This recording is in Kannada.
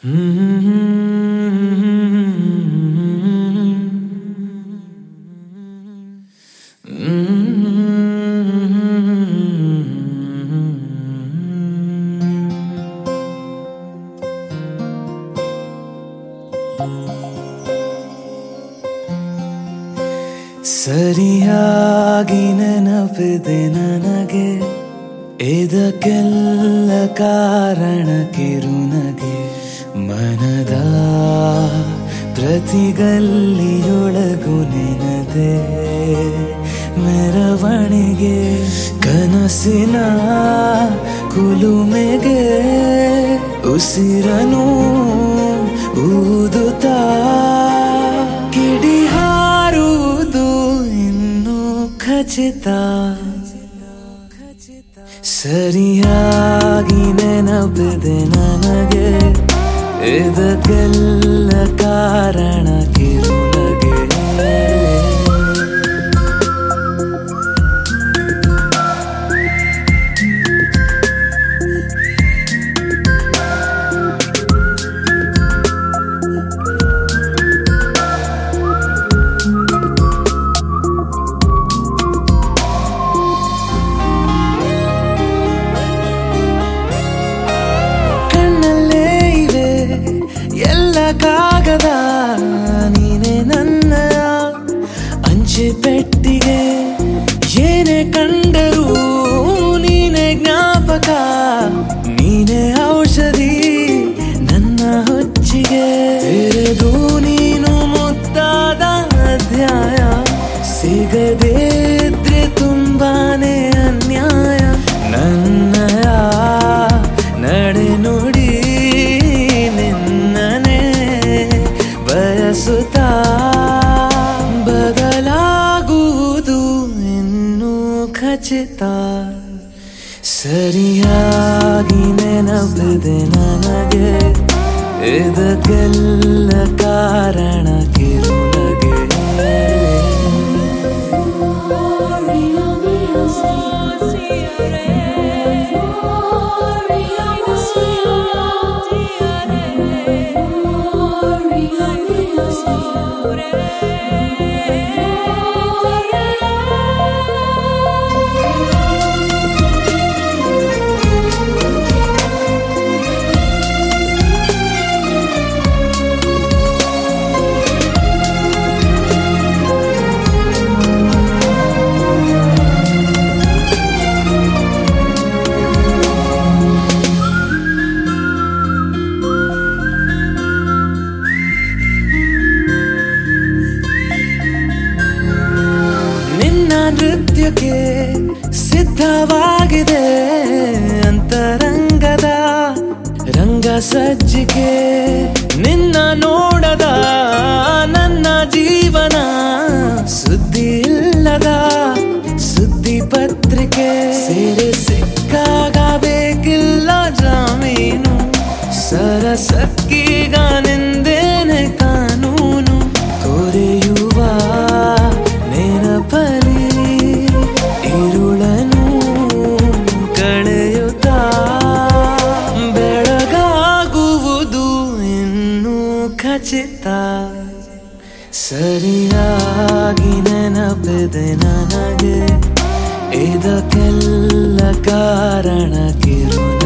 ಸರಿಯಾಗಿ ನೆನಪಿದೆ ನನಗೆ, ಇದಕ್ಕೆಲ್ಲ ಕಾರಣ ಕಿರುನಗೆ. ಮನದ ಪ್ರತಿಗಲ್ಲಿಯೊಳಗು ನೆನದೆ ಮೆರವಣಿಗೆ. ಕನಸಿನ ಕುಲುಮೆಗೆ ಉಸಿರನು ಊದುತ್ತಾ ಕಿಡಿ ಹಾರುವುದು ಇನ್ನು ಖಚಿತ. ಸರಿಯಾಗಿ ನೆನಪಿದೆ ನನಗೆ, ಇದಕ್ಕೆಲ್ಲ ಕಾರಣ ಕಿರುನಗೆ. ಕಾಗದ ನೀನೆ ನನ್ನ ಅಂಚೆ ಪೆಟ್ಟಿಗೆ, ಏನೇ ಕಂಡರೂ ನೀನೆ ಜ್ಞಾಪಕ. ನೀನೆ ಔಷಧಿ ನನ್ನ ಹೊಚ್ಚಿಗೆ, ತೆರೆದು ನೀನು ಮುದ್ದಾದ ಅಧ್ಯಾಯ. ಸಿಗದೇ ಇದ್ರೆ ತುಂಬಾನೇ ಅನ್ಯಾಯ. ನನ್ನಯ ನಡೆ ನುಡಿ ಬಯಸುತ್ತಾ ಬದಲಾಗುವುದು ಇನ್ನೂ ಖಚಿತ. ಸರಿಯಾಗಿ ನೆನಪಿದೆ ನನಗೆ, ಇದಕ್ಕೆಲ್ಲ ಕಾರಣ ಕಿರುನಗೆ. ನೃತ್ಯಕ್ಕೆ ಸಿದ್ಧವಾಗಿದೆ ಅಂತರಂಗದ ರಂಗ ಸಜ್ಜಿಕೆ. ನಿನ್ನ ನೋಡದ ನನ್ನ ಜೀವನ ಸುದ್ದಿ ಇಲ್ಲದ ಸುದ್ದಿ ಪತ್ರಿಕೆ. ಸೇರೆ ಸಿಕ್ಕಾಗ ಬೇಕಿಲ್ಲ ಜಾಮೀನು, ಸರಸಕ್ಕೀಗ ನಿಂದೇನೆ ಕಾನೂನು. ಕೊರೆಯುವ ನೆನಪಲಿ ഇരുളನು ಕಳೆಯುತ್ತಾ ಬೆಳಗಾಗುವುದು ಇನ್ನೂ ಖಚಿತ. ಸರಿಯಾಗಿ ನೆನಪಿದೆ ನನಗೆ, ಇದಕ್ಕೆಲ್ಲ ಕಾರಣ ಕಿರುನಗೆ.